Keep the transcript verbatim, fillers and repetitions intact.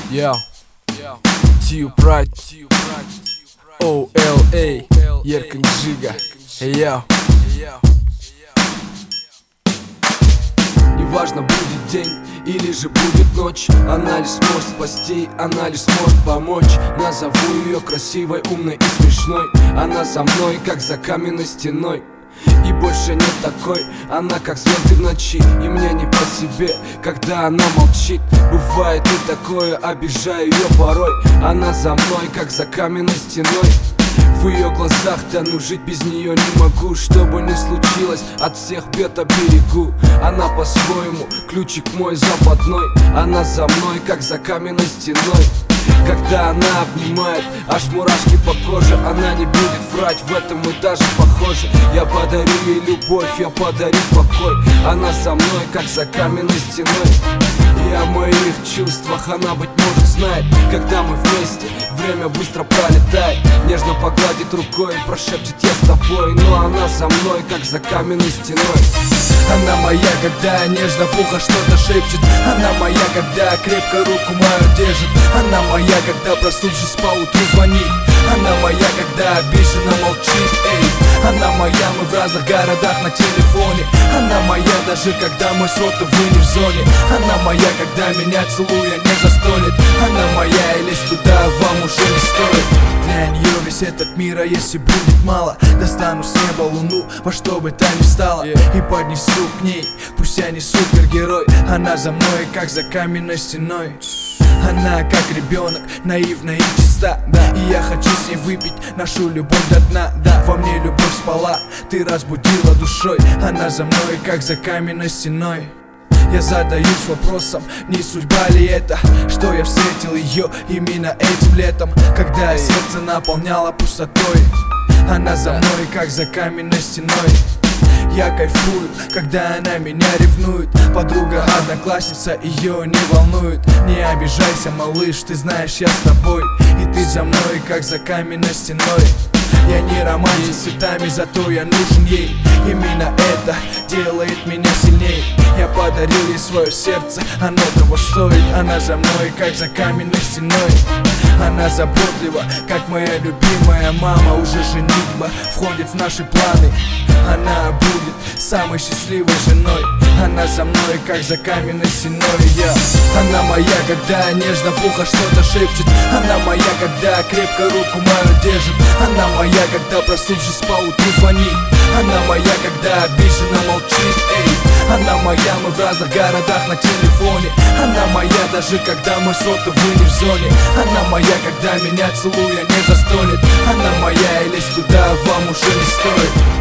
Yeah, Tio Pride, о эл эй, Еркин Джига. Yeah. Неважно, будет день или же будет ночь, она лишь сможет спасти, она лишь сможет помочь. Назову ее красивой, умной и смешной. Она за мной, как за каменной стеной. И больше нет такой, она как звезды в ночи. И мне не по себе, когда она молчит. Бывает и такое, обижаю ее порой. Она за мной, как за каменной стеной. В ее глазах тону, жить без нее не могу. Что бы ни случилось, от всех бед оберегу. Она по-своему, ключик мой западной. Она за мной, как за каменной стеной. Когда она обнимает, аж мурашки по коже. Она не будет врать, в этом мы даже похожи. Я подарю ей любовь, я подарю покой. Она со мной, как за каменной стеной. И о моих чувствах она, быть может, знает. Когда мы вместе, время быстро пролетает. Нежно погладит рукой, прошепчет: я с тобой. Но она за мной, как за каменной стеной. Она моя, когда нежно в ухо что-то шепчет. Она моя, когда крепко руку мою держит. Она моя, когда, проснувшись поутру, звонит. Она моя, когда обиженно молчит. Эй, она моя, мы в разных городах на телефоне. Она моя, даже когда мой сотовый не в зоне. Она моя, когда меня целуя нежно стонет. Она моя, и лезть туда вам уже не стоит. Для нее весь этот мир, а если будет мало, достану с неба луну, во что бы то ни стало, и поднесу к ней. Пусть я не супергерой, она за мной, как за каменной стеной. Она как ребенок, наивна и чиста, да. И я хочу с ней выпить нашу любовь до дна, да. Во мне любовь спала, ты разбудила душой. Она за мной, как за каменной стеной. Я задаюсь вопросом, не судьба ли это, что я встретил ее именно этим летом, когда сердце наполняло пустотой. Она за мной, как за каменной стеной. Я кайфую, когда она меня ревнует. Подруга, одноклассница, ее не волнует. Не обижайся, малыш, ты знаешь, я с тобой. И ты за мной, как за каменной стеной. Я не романтик с цветами, зато я нужен ей. Именно это делает меня сильней. Я подарил ей свое сердце, оно того стоит. Она за мной, как за каменной стеной. Она заботлива, как моя любимая мама. Уже женитьба входит в наши планы. Она будет самой счастливой женой. Она за мной, как за каменной стеной. Я. Она моя, когда нежно в ухо что-то шепчет. Она моя, когда крепко руку мою держит. Она моя, когда, проснувшись поутру, звонит. Она моя, когда обиженно молчит. Эй, она моя, мы в разных городах на телефоне. Она моя, даже когда мой сотовый не в зоне. Она моя, когда меня целуя нежно стонет. Она моя, и лезть туда вам уже не стоит.